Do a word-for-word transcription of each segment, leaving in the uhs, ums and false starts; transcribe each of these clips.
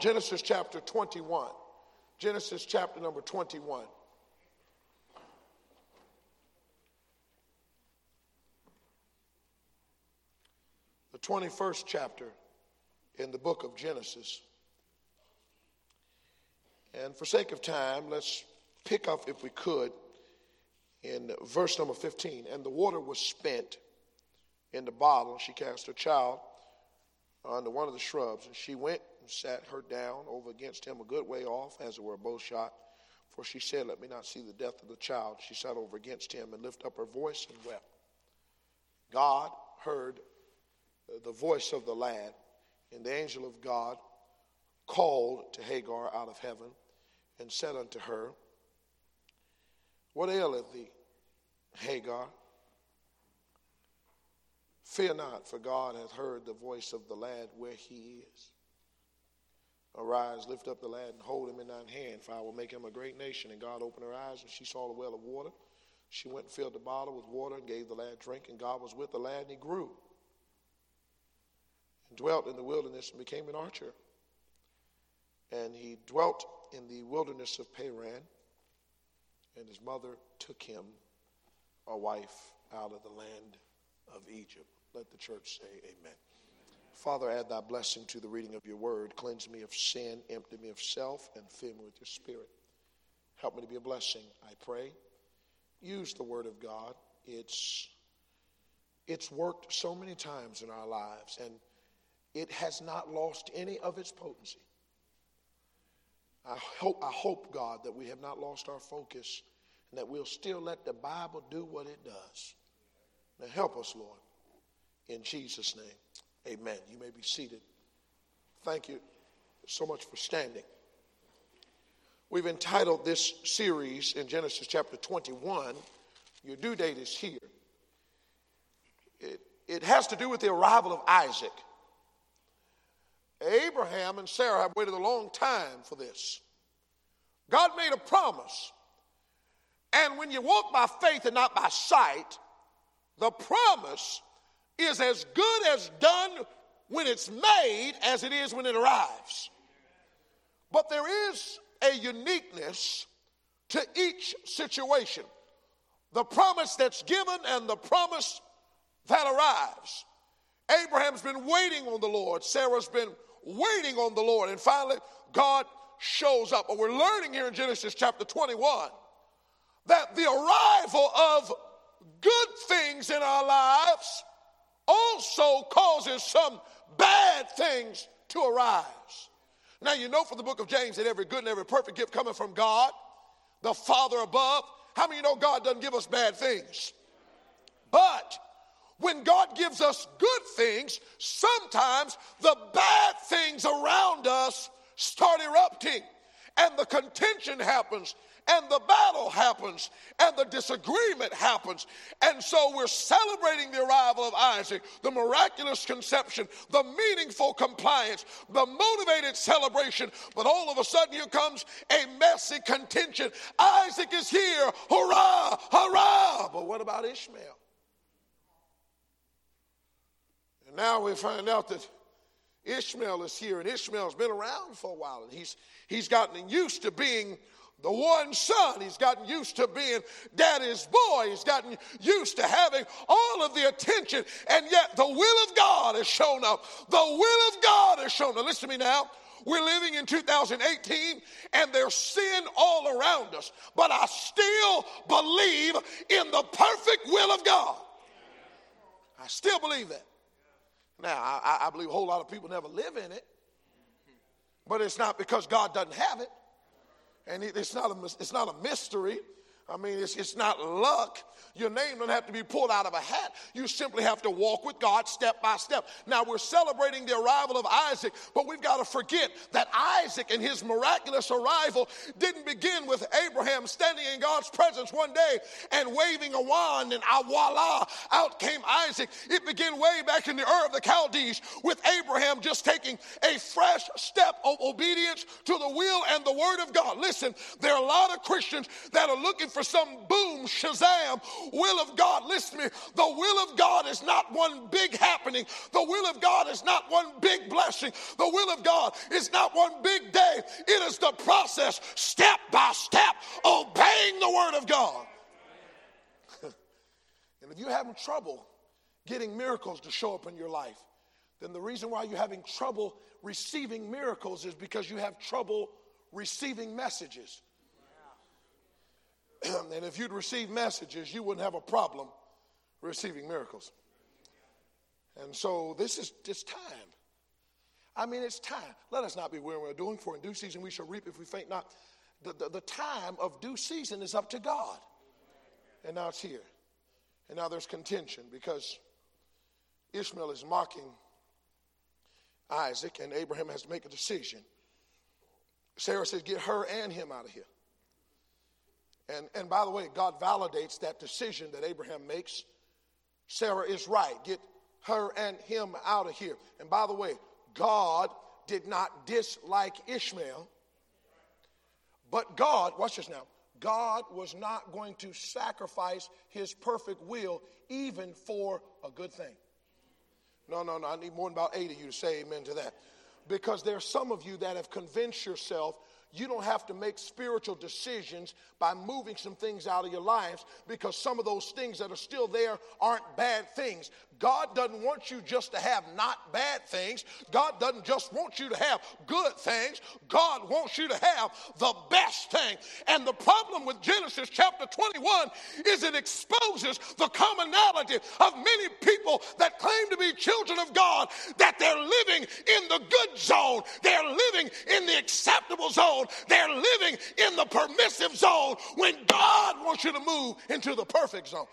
Genesis chapter twenty-one. Genesis chapter number twenty-one. The twenty-first chapter in the book of Genesis. And for sake of time, let's pick up, if we could, in verse number fifteen. And the water was spent in the bottle. She cast her child under one of the shrubs, and she went and sat her down over against him a good way off, as it were a bow shot. For she said, let me not see the death of the child. She sat over against him and lifted up her voice and wept. God heard the voice of the lad, and the angel of God called to Hagar out of heaven and said unto her, what aileth thee, Hagar? Fear not, for God hath heard the voice of the lad where he is. Arise, lift up the lad, and hold him in thine hand, for I will make him a great nation. And God opened her eyes, and she saw the well of water. She went and filled the bottle with water and gave the lad drink, and God was with the lad, and he grew, and dwelt in the wilderness, and became an archer. And he dwelt in the wilderness of Paran, and his mother took him a wife out of the land of Egypt. Let the church say amen. Father, add thy blessing to the reading of your word. Cleanse me of sin, empty me of self, and fill me with your spirit. Help me to be a blessing, I pray. Use the word of God. It's, it's worked so many times in our lives, and it has not lost any of its potency. I hope, I hope, God, that we have not lost our focus, and that we'll still let the Bible do what it does. Now help us, Lord, in Jesus' name. Amen. You may be seated. Thank you so much for standing. We've entitled this series in Genesis chapter twenty-one, your due date is here. It, it has to do with the arrival of Isaac. Abraham and Sarah have waited a long time for this. God made a promise. And when you walk by faith and not by sight, the promise is as good as done when it's made as it is when it arrives. But there is a uniqueness to each situation. The promise that's given and the promise that arrives. Abraham's been waiting on the Lord. Sarah's been waiting on the Lord. And finally, God shows up. But we're learning here in Genesis chapter twenty-one that the arrival of good things in our lives also causes some bad things to arise. Now, you know from the book of James that every good and every perfect gift coming from God, the Father above. How many of you know God doesn't give us bad things? But when God gives us good things, sometimes the bad things around us start erupting, and the contention happens, and the battle happens, and the disagreement happens. And so we're celebrating the arrival of Isaac, the miraculous conception, the meaningful compliance, the motivated celebration. But all of a sudden here comes a messy contention. Isaac is here, hurrah, hurrah. But what about Ishmael? And now we find out that Ishmael is here, and Ishmael's been around for a while, and he's, he's gotten used to being the one son. He's gotten used to being daddy's boy. He's gotten used to having all of the attention, and yet the will of God has shown up. The will of God has shown up. Listen to me now. We're living in two thousand eighteen, and there's sin all around us, but I still believe in the perfect will of God. I still believe that. Now, I, I believe a whole lot of people never live in it, but it's not because God doesn't have it. And it's not a, it's not a mystery. I mean, it's, it's not luck. Your name doesn't have to be pulled out of a hat. You simply have to walk with God step by step. Now, we're celebrating the arrival of Isaac, but we've got to forget that Isaac and his miraculous arrival didn't begin with Abraham standing in God's presence one day and waving a wand, and ah, voila, out came Isaac. It began way back in the Ur of the Chaldees with Abraham just taking a fresh step of obedience to the will and the word of God. Listen, there are a lot of Christians that are looking for for some boom, shazam, will of God. Listen to me. The will of God is not one big happening. The will of God is not one big blessing. The will of God is not one big day. It is the process, step by step, obeying the word of God. And if you're having trouble getting miracles to show up in your life, then the reason why you're having trouble receiving miracles is because you have trouble receiving messages. And if you'd receive messages, you wouldn't have a problem receiving miracles. And so this is just time. I mean, it's time. Let us not be weary we're doing, for in due season we shall reap if we faint not. The, the, the time of due season is up to God. And now it's here. And now there's contention because Ishmael is mocking Isaac, and Abraham has to make a decision. Sarah says, get her and him out of here. And, and by the way, God validates that decision that Abraham makes. Sarah is right. Get her and him out of here. And by the way, God did not dislike Ishmael. But God, watch this now, God was not going to sacrifice his perfect will even for a good thing. No, no, no, I need more than about eight of you to say amen to that. Because there's some of you that have convinced yourself you don't have to make spiritual decisions by moving some things out of your lives because some of those things that are still there aren't bad things. God doesn't want you just to have not bad things. God doesn't just want you to have good things. God wants you to have the best thing. And the problem with Genesis chapter twenty-one is it exposes the commonality of many people that claim to be children of God, that they're living in the good zone. They're living in the acceptable zone. They're living in the permissive zone when God wants you to move into the perfect zone.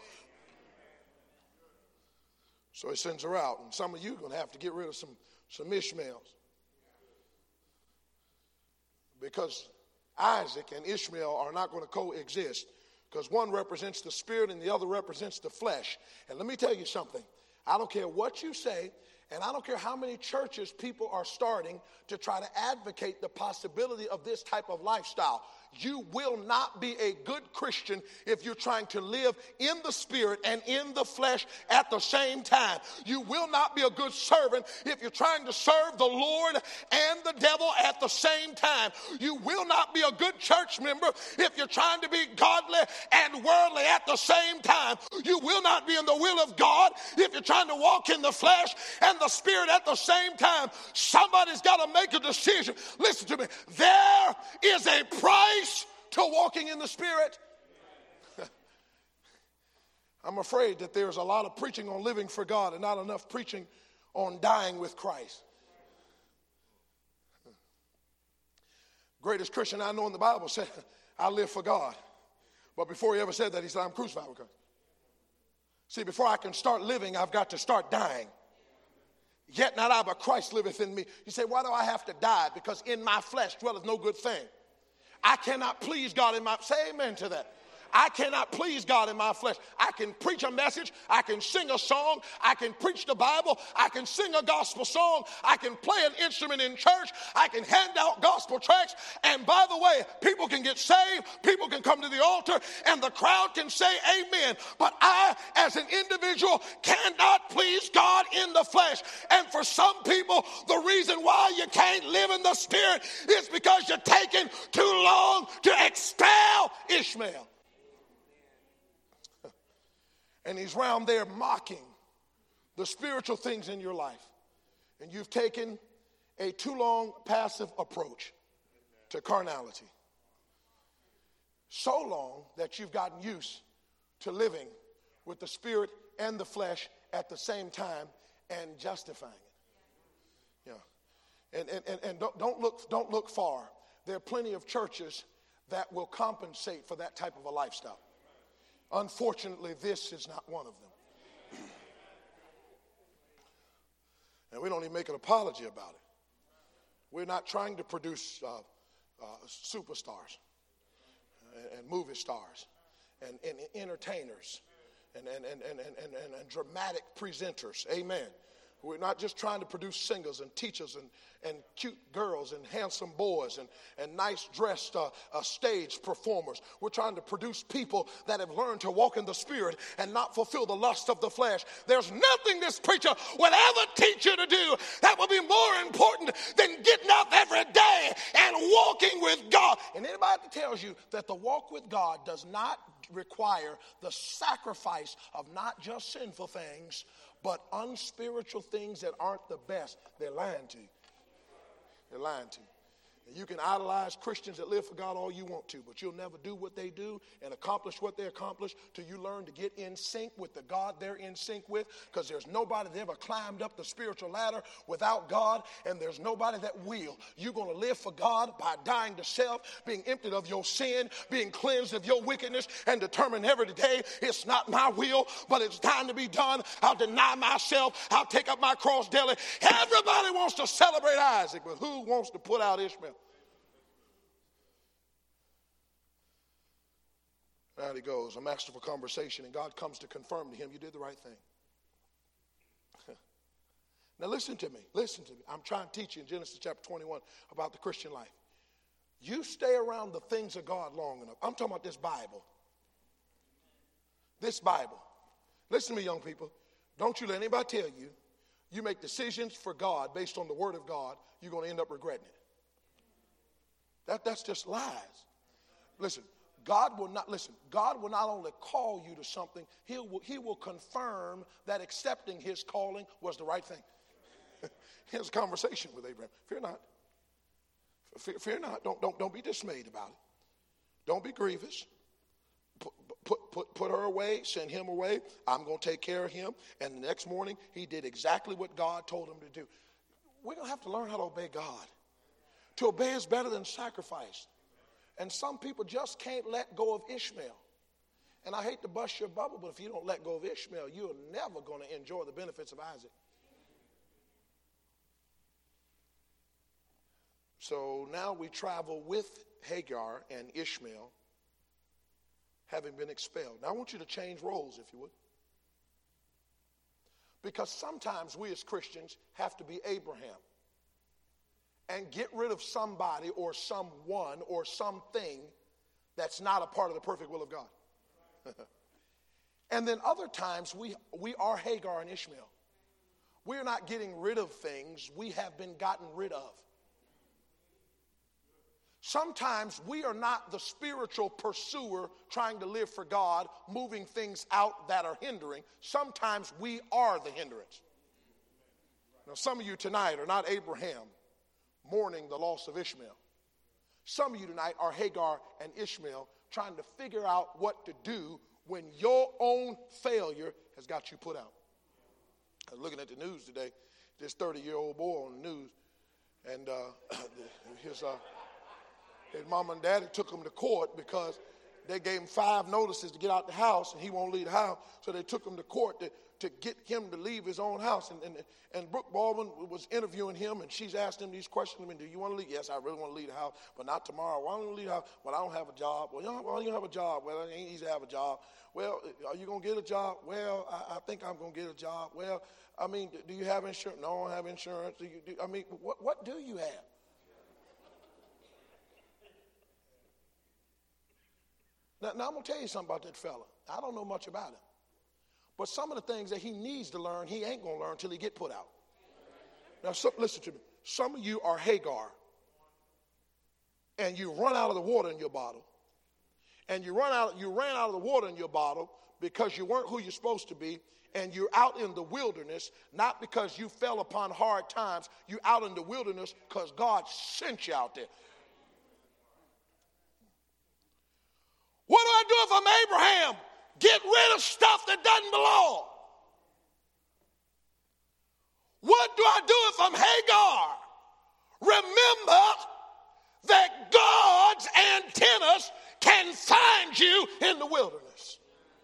So he sends her out, and some of you are going to have to get rid of some, some Ishmaels. Because Isaac and Ishmael are not going to coexist, because one represents the spirit and the other represents the flesh. And let me tell you something. I don't care what you say, and I don't care how many churches people are starting to try to advocate the possibility of this type of lifestyle. You will not be a good Christian if you're trying to live in the spirit and in the flesh at the same time. You will not be a good servant if you're trying to serve the Lord and the devil at the same time. You will not be a good church member if you're trying to be godly and worldly at the same time. You will not be in the will of God if you're trying to walk in the flesh and the spirit at the same time. Somebody's got to make a decision. Listen to me. There is a price to walking in the spirit. I'm afraid that there's a lot of preaching on living for God and not enough preaching on dying with Christ. Greatest Christian I know in the Bible said, I live for God. But before he ever said that, he said, I'm crucified with Christ. See, before I can start living, I've got to start dying. Yet not I, but Christ liveth in me. You say, why do I have to die? Because in my flesh dwelleth no good thing. I cannot please God in my, say amen to that. I cannot please God in my flesh. I can preach a message. I can sing a song. I can preach the Bible. I can sing a gospel song. I can play an instrument in church. I can hand out gospel tracts. And by the way, people can get saved. People can come to the altar and the crowd can say amen. But I, as an individual, cannot please God in the flesh. And for some people, the reason why you can't live in the spirit is because you're taking too long to expel Ishmael. And he's round there mocking the spiritual things in your life. And you've taken a too long passive approach to carnality. So long that you've gotten used to living with the spirit and the flesh at the same time and justifying it. Yeah. And, and, and, and don't, don't, look, don't look far. There are plenty of churches that will compensate for that type of a lifestyle. Unfortunately, this is not one of them. And we don't even make an apology about it. We're not trying to produce uh, uh, superstars and, and movie stars and, and entertainers and, and, and, and, and, and, and dramatic presenters. Amen. We're not just trying to produce singers and teachers and, and cute girls and handsome boys and, and nice dressed uh, uh, stage performers. We're trying to produce people that have learned to walk in the Spirit and not fulfill the lust of the flesh. There's nothing this preacher will ever teach you to do that will be more important than getting up every day and walking with God. And anybody that tells you that the walk with God does not require the sacrifice of not just sinful things, but unspiritual things that aren't the best, they're lying to you. They're lying to you. And you can idolize Christians that live for God all you want to, but you'll never do what they do and accomplish what they accomplish till you learn to get in sync with the God they're in sync with, because there's nobody that ever climbed up the spiritual ladder without God, and there's nobody that will. You're going to live for God by dying to self, being emptied of your sin, being cleansed of your wickedness, and determined every day it's not my will, but it's time to be done. I'll deny myself. I'll take up my cross daily. Everybody wants to celebrate Isaac, but who wants to put out Ishmael? Out he goes, a masterful conversation, and God comes to confirm to him, you did the right thing. Now listen to me, listen to me. I'm trying to teach you in Genesis chapter twenty-one about the Christian life. You stay around the things of God long enough. I'm talking about this Bible. This Bible. Listen to me, young people. Don't you let anybody tell you, you make decisions for God based on the Word of God, you're going to end up regretting it. That, that's just lies. Listen. God will not, listen, God will not only call you to something, he will, he will confirm that accepting his calling was the right thing. Here's a conversation with Abraham. Fear not. Fear, fear not. Don't, don't, don't be dismayed about it. Don't be grievous. Put, put, put, put her away, send him away. I'm going to take care of him. And the next morning, he did exactly what God told him to do. We're going to have to learn how to obey God. To obey is better than sacrifice. And some people just can't let go of Ishmael. And I hate to bust your bubble, but if you don't let go of Ishmael, you're never going to enjoy the benefits of Isaac. So now we travel with Hagar and Ishmael, having been expelled. Now I want you to change roles, if you would. Because sometimes we as Christians have to be Abraham and get rid of somebody or someone or something that's not a part of the perfect will of God. And then other times we, we are Hagar and Ishmael. We're not getting rid of things, we have been gotten rid of. Sometimes we are not the spiritual pursuer trying to live for God, moving things out that are hindering. Sometimes we are the hindrance. Now some of you tonight are not Abraham mourning the loss of Ishmael. Some of you tonight are Hagar and Ishmael trying to figure out what to do when your own failure has got you put out. I was looking at the news today, this thirty-year-old boy on the news, and uh, his, uh, his mom and daddy took him to court because they gave him five notices to get out the house, and he won't leave the house, so they took him to court to, to get him to leave his own house. And, and, and Brooke Baldwin was interviewing him, and she's asked him these questions. I mean, do you want to leave? Yes, I really want to leave the house, but not tomorrow. Why don't you leave the house? Well, I don't have a job. Well, you don't, why don't you have a job? Well, it ain't easy to have a job. Well, are you going to get a job? Well, I, I think I'm going to get a job. Well, I mean, do you have insurance? No, I don't have insurance. Do you, do, I mean, what, what do you have? Now, now, I'm going to tell you something about that fella. I don't know much about him. But some of the things that he needs to learn, he ain't going to learn until he get put out. Now, so, listen to me. Some of you are Hagar, and you run out of the water in your bottle. And you run out, you ran out of the water in your bottle because you weren't who you're supposed to be, and you're out in the wilderness, not because you fell upon hard times. You're out in the wilderness because God sent you out there. What do I do if I'm Abraham? Get rid of stuff that doesn't belong. What do I do if I'm Hagar? Remember that God's antennas can find you in the wilderness.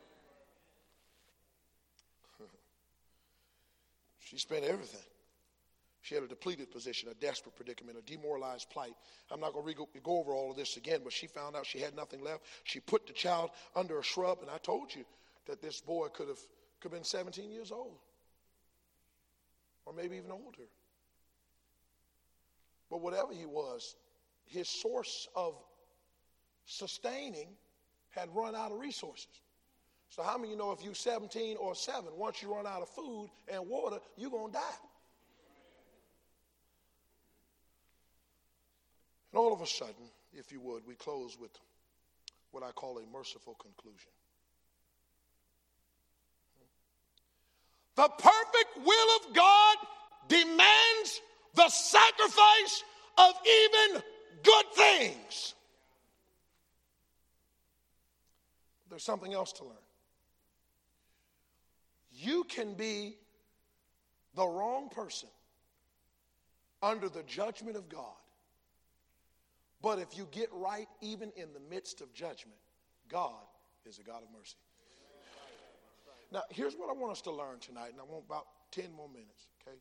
She spent everything. She had a depleted position, a desperate predicament, a demoralized plight. I'm not going to go over all of this again, but she found out she had nothing left. She put the child under a shrub, and I told you that this boy could have, could have been seventeen years old. or maybe even older. But whatever he was, his source of sustaining had run out of resources. So how many of you know if you're seventeen or seven, once you run out of food and water, you're going to die? And all of a sudden, if you would, we close with what I call a merciful conclusion. The perfect will of God demands the sacrifice of even good things. There's something else to learn. You can be the wrong person under the judgment of God. But if you get right even in the midst of judgment, God is a God of mercy. Now, here's what I want us to learn tonight, and I want about ten more minutes, okay?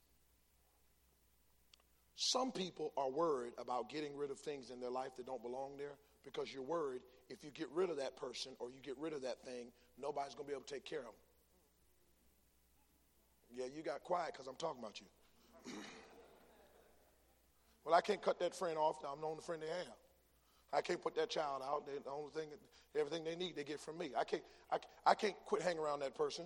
Some people are worried about getting rid of things in their life that don't belong there because you're worried if you get rid of that person or you get rid of that thing, nobody's going to be able to take care of them. Yeah, you got quiet because I'm talking about you. Well, I can't cut that friend off. I'm the only friend they have. I can't put that child out. They're the only thing, everything they need, they get from me. I can't, I, I can't quit hanging around that person.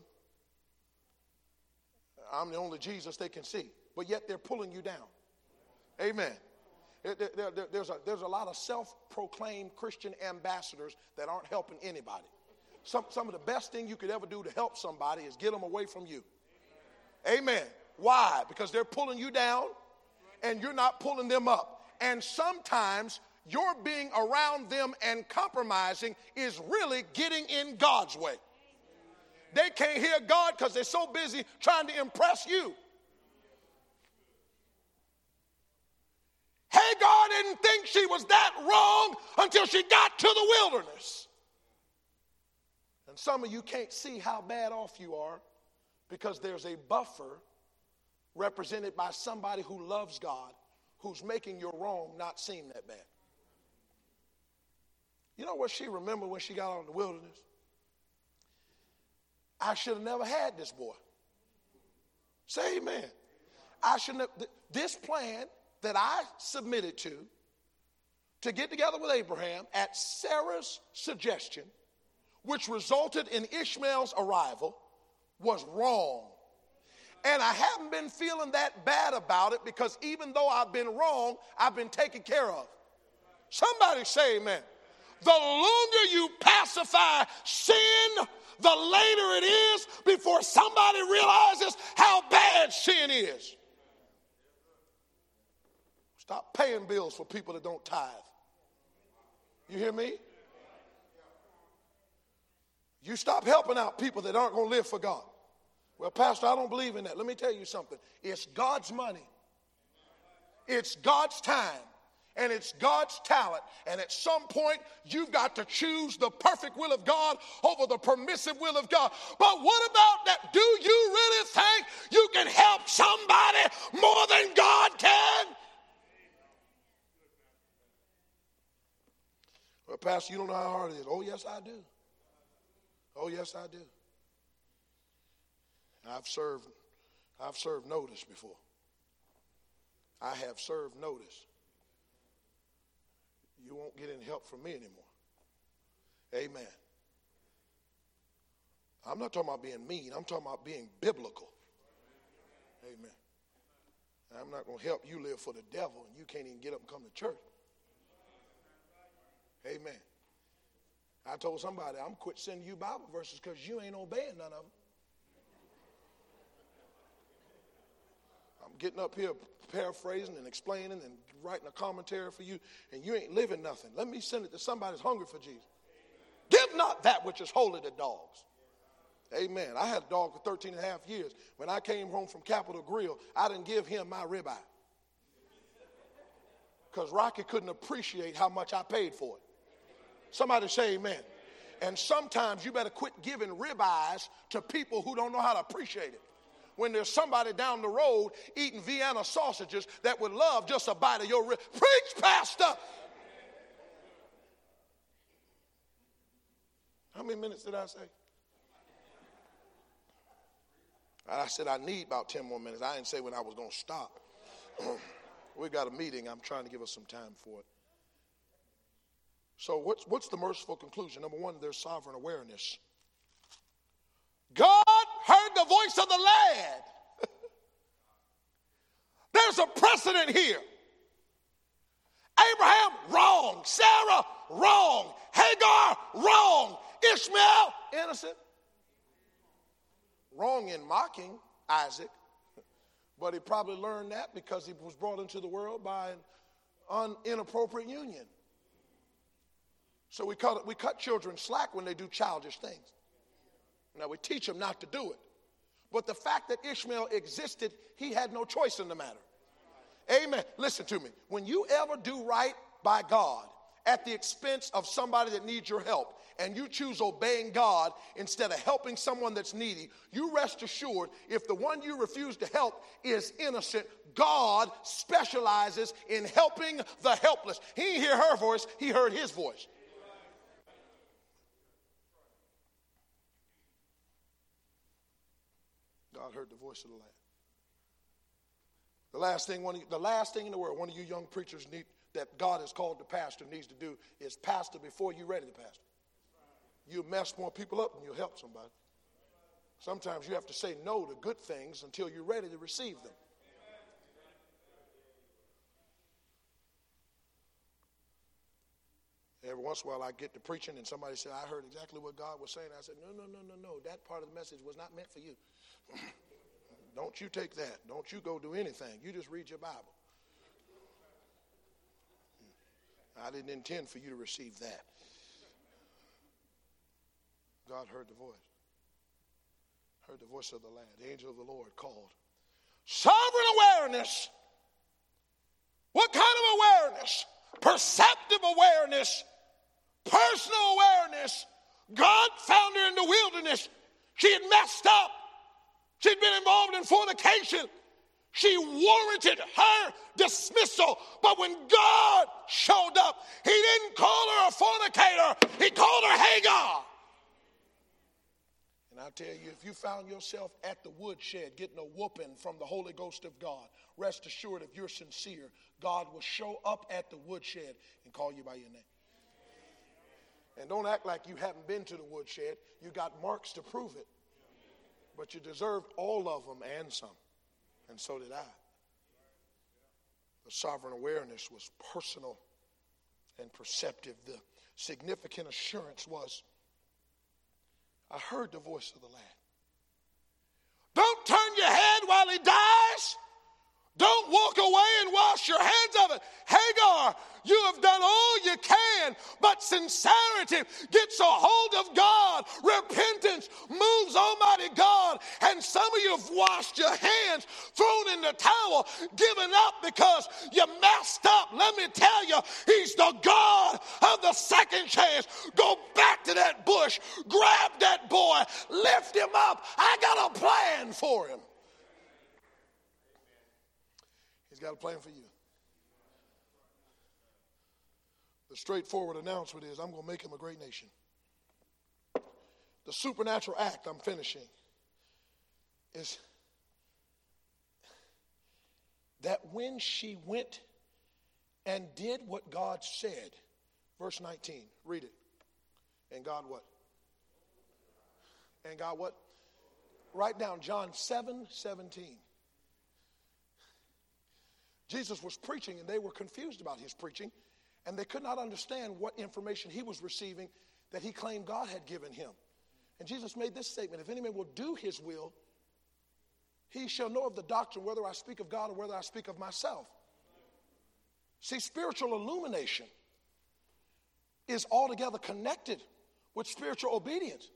I'm the only Jesus they can see. But yet they're pulling you down. Amen. There, there, there, there's, a, there's a lot of self-proclaimed Christian ambassadors that aren't helping anybody. Some, some of the best thing you could ever do to help somebody is get them away from you. Amen. Why? Because they're pulling you down and you're not pulling them up. And sometimes your being around them and compromising is really getting in God's way. They can't hear God because they're so busy trying to impress you. Hagar didn't think she was that wrong until she got to the wilderness. And some of you can't see how bad off you are because there's a buffer represented by somebody who loves God, who's making your wrong not seem that bad. You know what she remembered when she got out in the wilderness? I should have never had this boy. Say amen. I should have, this plan that I submitted to, to get together with Abraham at Sarah's suggestion, which resulted in Ishmael's arrival, was wrong. And I haven't been feeling that bad about it because even though I've been wrong, I've been taken care of. Somebody say amen. The longer you pacify sin, the later it is before somebody realizes how bad sin is. Stop paying bills for people that don't tithe. You hear me? You stop helping out people that aren't going to live for God. Well, Pastor, I don't believe in that. Let me tell you something. It's God's money. It's God's time. And it's God's talent. And at some point, you've got to choose the perfect will of God over the permissive will of God. But what about that? Do you really think you can help somebody more than God can? Well, Pastor, you don't know how hard it is. Oh, yes, I do. Oh, yes, I do. I've served, I've served notice before. I have served notice. You won't get any help from me anymore. Amen. I'm not talking about being mean. I'm talking about being biblical. Amen. I'm not going to help you live for the devil and you can't even get up and come to church. Amen. I told somebody, I'm quit sending you Bible verses because you ain't obeying none of them. I'm getting up here paraphrasing and explaining and writing a commentary for you, and you ain't living nothing. Let me send it to somebody who's hungry for Jesus. Give not that which is holy to dogs. Amen. I had a dog for thirteen and a half years. When I came home from Capitol Grill, I didn't give him my ribeye because Rocky couldn't appreciate how much I paid for it. Somebody say amen. And sometimes you better quit giving ribeyes to people who don't know how to appreciate it. When there's somebody down the road eating Vienna sausages that would love just a bite of your rib. Preach, Pastor. How many minutes did I say? I said I need about ten more minutes. I didn't say when I was going to stop. We got a meeting. I'm trying to give us some time for it. So what's, what's the merciful conclusion? Number one, there's sovereign awareness. God heard the voice of the lad. There's a precedent here. Abraham, wrong. Sarah, wrong. Hagar, wrong. Ishmael, innocent. Wrong in mocking Isaac, but he probably learned that because he was brought into the world by an un, inappropriate union. So we cut, we cut children slack when they do childish things. Now we teach them not to do it. But the fact that Ishmael existed, he had no choice in the matter. Amen. Listen to me. When you ever do right by God at the expense of somebody that needs your help, and you choose obeying God instead of helping someone that's needy, you rest assured if the one you refuse to help is innocent, God specializes in helping the helpless. He didn't hear her voice, he heard his voice. God heard the voice of the lad. The last thing, one of you, the last thing in the world one of you young preachers need, that God has called the pastor needs to do is pastor before you're ready to pastor. You mess more people up than you'll help somebody. Sometimes you have to say no to good things until you're ready to receive them. Every once in a while I get to preaching and somebody said, I heard exactly what God was saying. I said, no, no, no, no, no. That part of the message was not meant for you. Don't you take that. Don't you go do anything. You just read your Bible. I didn't intend for you to receive that. God heard the voice. Heard the voice of the lad. The angel of the Lord called. Sovereign awareness. What kind of awareness? Perceptive awareness. Personal awareness. God found her in the wilderness. She had messed up. She'd been involved in fornication. She warranted her dismissal. But when God showed up, he didn't call her a fornicator. He called her Hagar. And I tell you, if you found yourself at the woodshed getting a whooping from the Holy Ghost of God, rest assured if you're sincere, God will show up at the woodshed and call you by your name. And don't act like you haven't been to the woodshed. You got marks to prove it. But you deserved all of them and some. And so did I. The sovereign awareness was personal and perceptive. The significant assurance was, I heard the voice of the lad. Don't turn your head while he dies. Don't walk away and wash your hands of it. Hagar, you have done all you can, but sincerity gets a hold of God. Repentance moves Almighty God. And some of you have washed your hands, thrown in the towel, given up because you messed up. Let me tell you, he's the God of the second chance. Go back to that bush, grab that boy, lift him up. I got a plan for him. He's got a plan for you. The straightforward announcement is, I'm going to make him a great nation. The supernatural act, I'm finishing, is that when she went and did what God said, verse nineteen, read it. And God what? And God what? Write down John seven seventeen. Jesus was preaching, and they were confused about his preaching, and they could not understand what information he was receiving that he claimed God had given him. And Jesus made this statement, if any man will do his will, he shall know of the doctrine whether I speak of God or whether I speak of myself. See, spiritual illumination is altogether connected with spiritual obedience.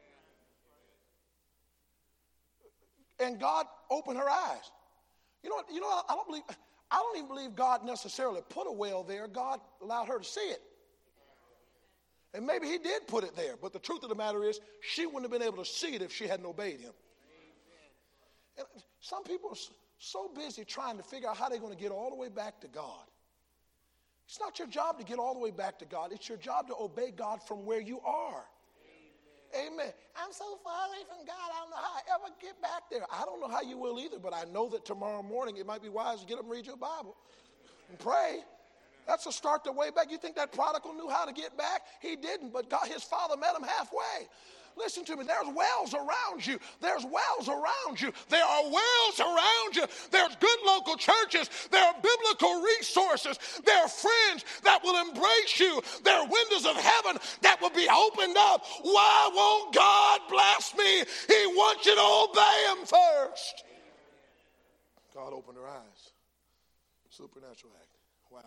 And God opened her eyes. You know what? You know what? I don't believe... I don't even believe God necessarily put a well there. God allowed her to see it. And maybe he did put it there. But the truth of the matter is, she wouldn't have been able to see it if she hadn't obeyed him. And some people are so busy trying to figure out how they're going to get all the way back to God. It's not your job to get all the way back to God. It's your job to obey God from where you are. Amen. Amen. I'm so far away from God, I don't know how I ever get back there. I don't know how you will either, but I know that tomorrow morning it might be wise to get up and read your Bible and pray. That's a start the way back. You think that prodigal knew how to get back? He didn't, but God, his father met him halfway. Listen to me, there's wells around you. There's wells around you. There are wells around you. There's good local churches. There are biblical resources. There are friends that will embrace you. There are windows of heaven that will be opened up. Why won't God bless me? He wants you to obey him first. God opened her eyes. Supernatural act. Wow.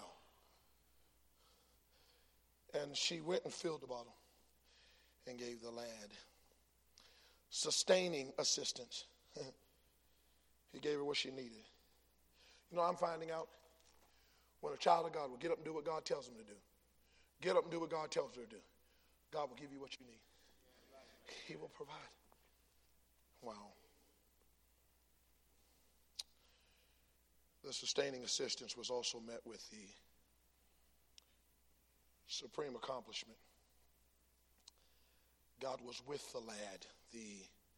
And she went and filled the bottle and gave the lad sustaining assistance. He gave her what she needed. You know, I'm finding out when a child of God will get up and do what God tells him to do. Get up and do what God tells her to do. God will give you what you need. He will provide. Wow. The sustaining assistance was also met with the supreme accomplishment. God was with the lad, the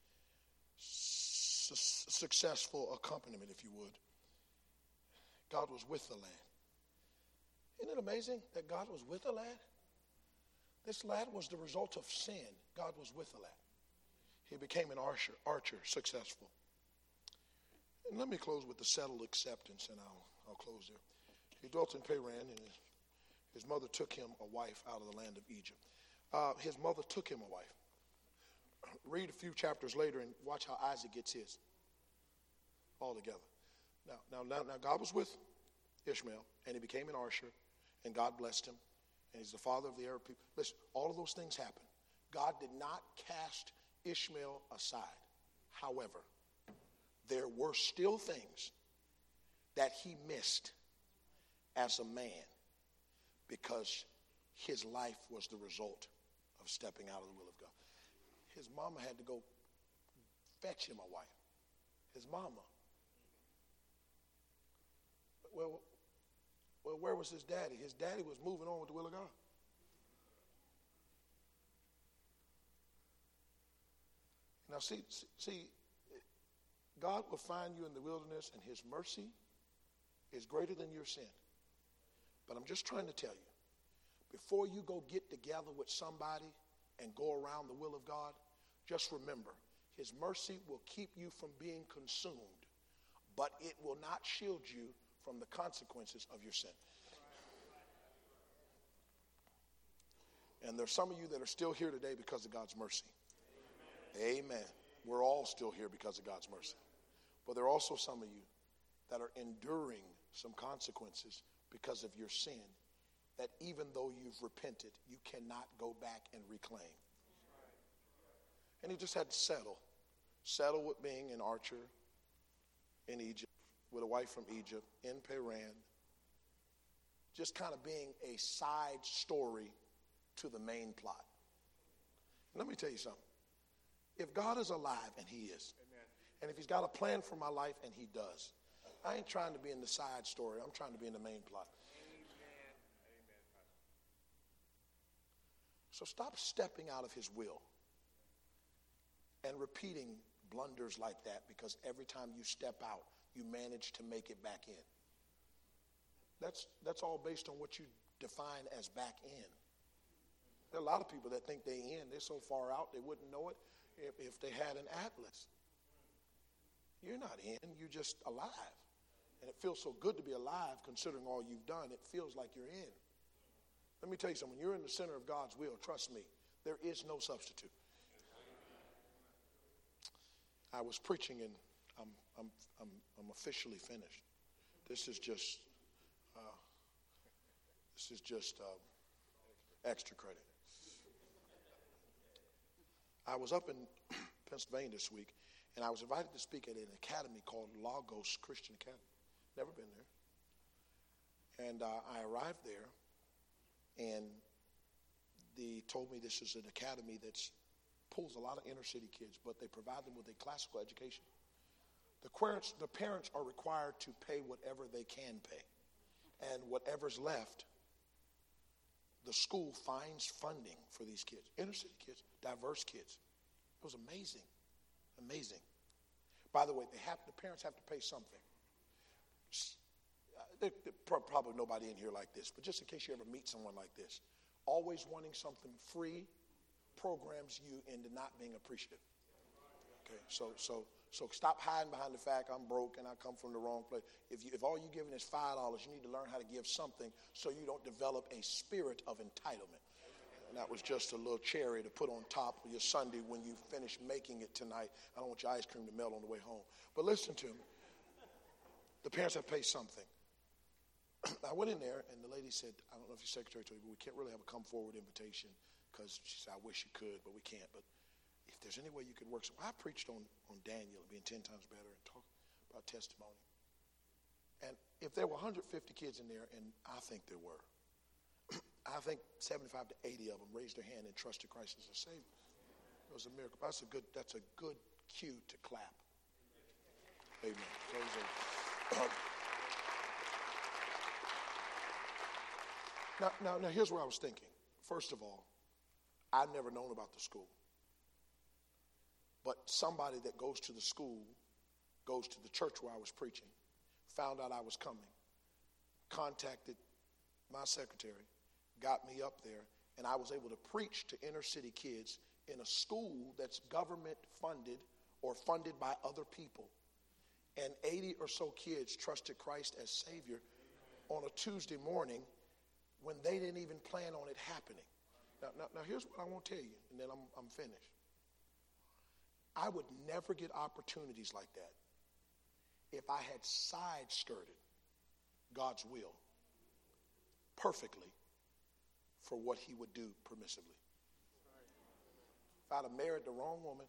su- successful accompaniment, if you would. God was with the lad. Isn't it amazing that God was with the lad? This lad was the result of sin. God was with the lad. He became an archer, archer, successful. And let me close with the settled acceptance, and I'll, I'll close there. He dwelt in Paran, and his, his mother took him a wife out of the land of Egypt. Uh, his mother took him a wife. Read a few chapters later and watch how Isaac gets his all together. Now, now, now, now God was with Ishmael, and he became an archer, and God blessed him, and he's the father of the Arab people. Listen, all of those things happened. God did not cast Ishmael aside. However, there were still things that he missed as a man because his life was the result of stepping out of the will of God. His mama had to go fetch him a wife. His mama. Well, well, where was his daddy? His daddy was moving on with the will of God. Now, see, see, God will find you in the wilderness, and his mercy is greater than your sin. But I'm just trying to tell you, before you go get together with somebody and go around the will of God, just remember, his mercy will keep you from being consumed, but it will not shield you from the consequences of your sin. And there's some of you that are still here today because of God's mercy. Amen. Amen. We're all still here because of God's mercy. But there are also some of you that are enduring some consequences because of your sin that even though you've repented, you cannot go back and reclaim. And he just had to settle. Settle with being an archer in Egypt, with a wife from Egypt, in Paran. Just kind of being a side story to the main plot. Let me tell you something. If God is alive, and he is, amen, and if he's got a plan for my life, and he does, I ain't trying to be in the side story. I'm trying to be in the main plot. Amen. Amen. So stop stepping out of his will and repeating blunders like that because every time you step out, you manage to make it back in. That's, that's all based on what you define as back in. There are a lot of people that think they in. They're so far out they wouldn't know it if, if they had an atlas. You're not in, you're just alive. And it feels so good to be alive considering all you've done. It feels like you're in. Let me tell you something. When you're in the center of God's will, trust me, there is no substitute. I was preaching and I'm, I'm, I'm, I'm officially finished. This is just, uh, this is just uh, extra credit. I was up in Pennsylvania this week, and I was invited to speak at an academy called Lagos Christian Academy. Never been there. And uh, I arrived there, and they told me this is an academy that pulls a lot of inner city kids, but they provide them with a classical education. The parents, the parents are required to pay whatever they can pay. And whatever's left, the school finds funding for these kids, inner city kids, diverse kids. It was amazing, amazing. By the way, they have, the parents have to pay something. There, there, probably nobody in here like this, but just in case you ever meet someone like this, always wanting something free programs you into not being appreciative. Okay, so so so stop hiding behind the fact I'm broke and I come from the wrong place. If you, if all you're giving is five dollars, you need to learn how to give something so you don't develop a spirit of entitlement. And that was just a little cherry to put on top of your Sunday when you finish making it tonight. I don't want your ice cream to melt on the way home. But listen to me. The parents have paid something. I went in there, and the lady said, I don't know if your secretary told you, but we can't really have a come-forward invitation because she said, I wish you could, but we can't. But if there's any way you could work. So I preached on, on Daniel being ten times better and talk about testimony. And if there were one hundred fifty kids in there, and I think there were, I think seventy-five to eighty of them raised their hand and trusted Christ as a Savior. It was a miracle. That's a good, that's a good cue to clap. Amen. Praise the Lord. Now, now, now, here's what I was thinking. First of all, I'd never known about the school. But somebody that goes to the school, goes to the church where I was preaching, found out I was coming, contacted my secretary, got me up there, and I was able to preach to inner city kids in a school that's government funded or funded by other people. And eighty or so kids trusted Christ as Savior on a Tuesday morning when they didn't even plan on it happening. Now, now, now here's what I want to tell you, and then I'm, I'm finished. I would never get opportunities like that if I had side-skirted God's will perfectly for what he would do permissively. If I'd have married the wrong woman,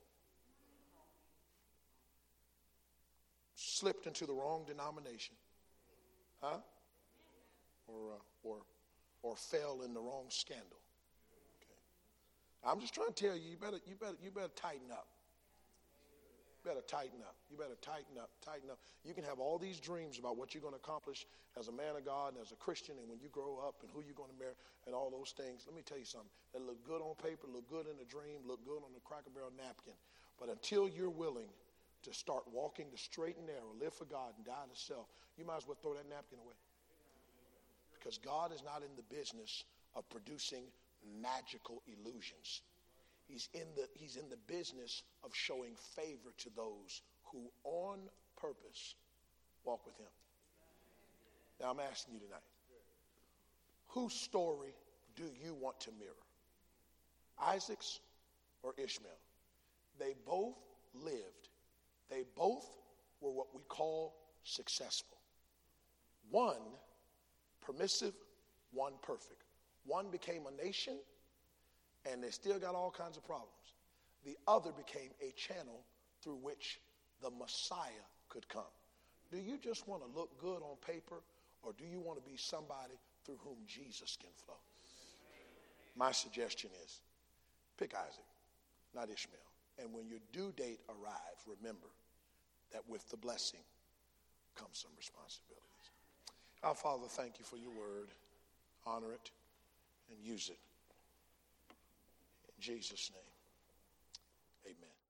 slipped into the wrong denomination, huh? Or, uh, or, or fell in the wrong scandal. Okay. I'm just trying to tell you, you better, you better, you better tighten up. You better tighten up. You better tighten up, tighten up. You can have all these dreams about what you're going to accomplish as a man of God and as a Christian and when you grow up and who you're going to marry and all those things. Let me tell you something. That look good on paper, look good in a dream, look good on the Cracker Barrel napkin. But until you're willing to start walking the straight and narrow, live for God and die to self, you might as well throw that napkin away. Because God is not in the business of producing magical illusions. He's in the, he's in the business of showing favor to those who on purpose walk with him. Now I'm asking you tonight, whose story do you want to mirror? Isaac's or Ishmael? They both lived. They both were what we call successful. One permissive, one perfect. One became a nation, and they still got all kinds of problems. The other became a channel through which the Messiah could come. Do you just want to look good on paper, or do you want to be somebody through whom Jesus can flow? My suggestion is, pick Isaac, not Ishmael. And when your due date arrives, remember that with the blessing comes some responsibilities. Our Father, thank you for your word. Honor it and use it. In Jesus' name, amen.